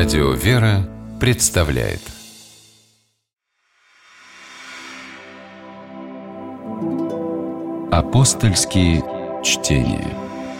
Радио «Вера» представляет Апостольские чтения.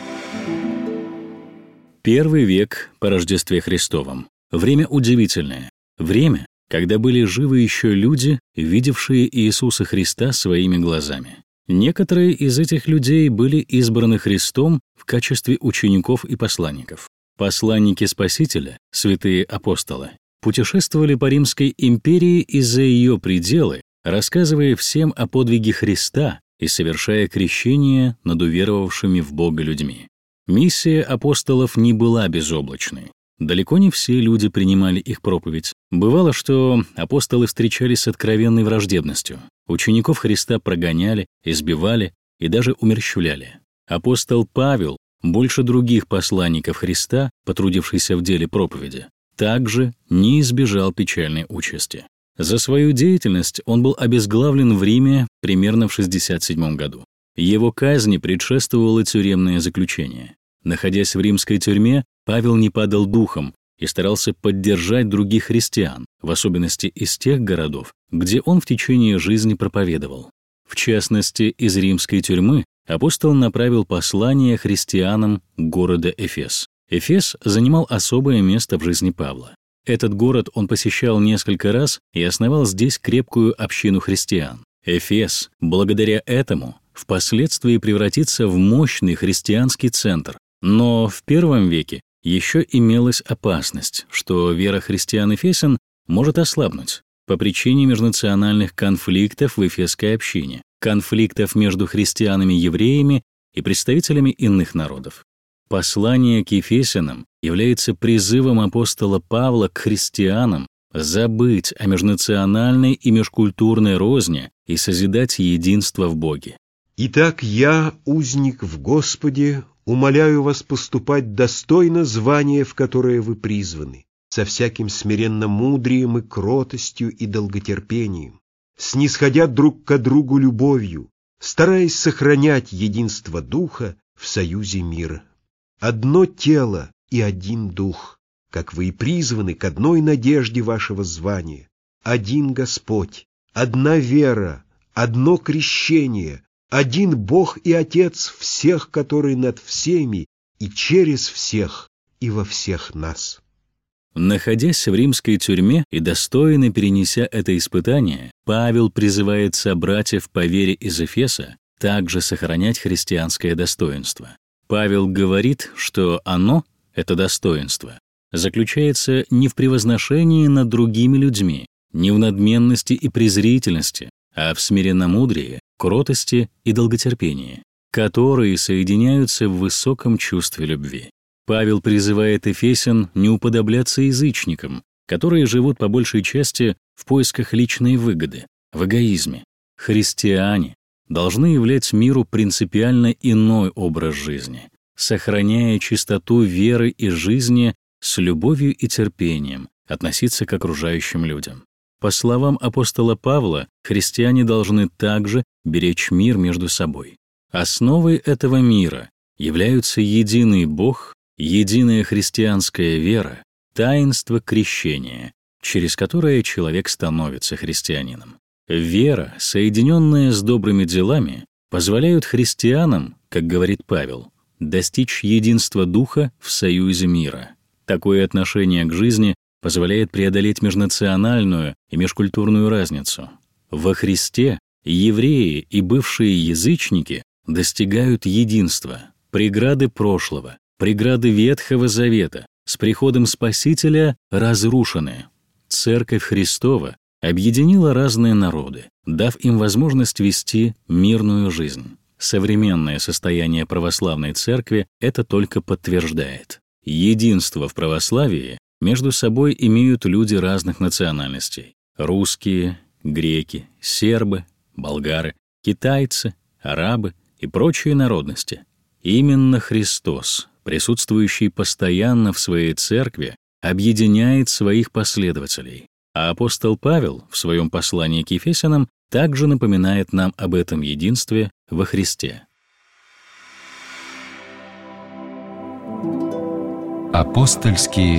Первый век по Рождестве Христовом. Время удивительное. Время, когда были живы еще люди, видевшие Иисуса Христа своими глазами. Некоторые из этих людей были избраны Христом в качестве учеников и посланников. Посланники Спасителя, святые апостолы, путешествовали по Римской империи и за ее пределы, рассказывая всем о подвиге Христа и совершая крещение над уверовавшими в Бога людьми. Миссия апостолов не была безоблачной. Далеко не все люди принимали их проповедь. Бывало, что апостолы встречались с откровенной враждебностью. Учеников Христа прогоняли, избивали и даже умерщвляли. Апостол Павел, больше других посланников Христа, потрудившийся в деле проповеди, также не избежал печальной участи. За свою деятельность он был обезглавлен в Риме примерно в 67 году. Его казни предшествовало тюремное заключение. Находясь в римской тюрьме, Павел не падал духом и старался поддержать других христиан, в особенности из тех городов, где он в течение жизни проповедовал. В частности, из римской тюрьмы апостол направил послание христианам города Эфес. Эфес занимал особое место в жизни Павла. Этот город он посещал несколько раз и основал здесь крепкую общину христиан. Эфес, благодаря этому, впоследствии превратится в мощный христианский центр. Но в первом веке еще имелась опасность, что вера христиан-эфесян может ослабнуть по причине межнациональных конфликтов в эфесской общине, конфликтов между христианами-евреями и представителями иных народов. Послание к Ефесянам является призывом апостола Павла к христианам забыть о межнациональной и межкультурной розни и созидать единство в Боге. «Итак, я, узник в Господе, умоляю вас поступать достойно звания, в которое вы призваны, со всяким смиренно-мудрием и кротостью и долготерпением, снисходя друг ко другу любовью, стараясь сохранять единство Духа в союзе мира. Одно тело и один Дух, как вы и призваны к одной надежде вашего звания, один Господь, одна вера, одно крещение, один Бог и Отец всех, который над всеми и через всех и во всех нас». Находясь в римской тюрьме и достойно перенеся это испытание, Павел призывает собратьев по вере из Эфеса также сохранять христианское достоинство. Павел говорит, что оно, это достоинство, заключается не в превозношении над другими людьми, не в надменности и презрительности, а в смиренномудрии, кротости и долготерпении, которые соединяются в высоком чувстве любви. Павел призывает эфесян не уподобляться язычникам, которые живут по большей части в поисках личной выгоды, в эгоизме. Христиане должны являть миру принципиально иной образ жизни, сохраняя чистоту веры и жизни, с любовью и терпением относиться к окружающим людям. По словам апостола Павла, христиане должны также беречь мир между собой. Основой этого мира являются единый Бог, единая христианская вера, таинство крещения, через которое человек становится христианином. Вера, соединенная с добрыми делами, позволяют христианам, как говорит Павел, достичь единства Духа в союзе мира. Такое отношение к жизни позволяет преодолеть межнациональную и межкультурную разницу. Во Христе евреи и бывшие язычники достигают единства. Преграды прошлого, преграды Ветхого Завета с приходом Спасителя разрушены. Церковь Христова объединила разные народы, дав им возможность вести мирную жизнь. Современное состояние православной церкви это только подтверждает. Единство в православии между собой имеют люди разных национальностей: русские, греки, сербы, болгары, китайцы, арабы и прочие народности. Именно Христос, присутствующий постоянно в своей церкви, объединяет своих последователей. А апостол Павел в своем послании к Ефесянам также напоминает нам об этом единстве во Христе. Апостольские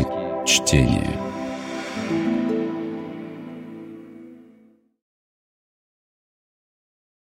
чтения.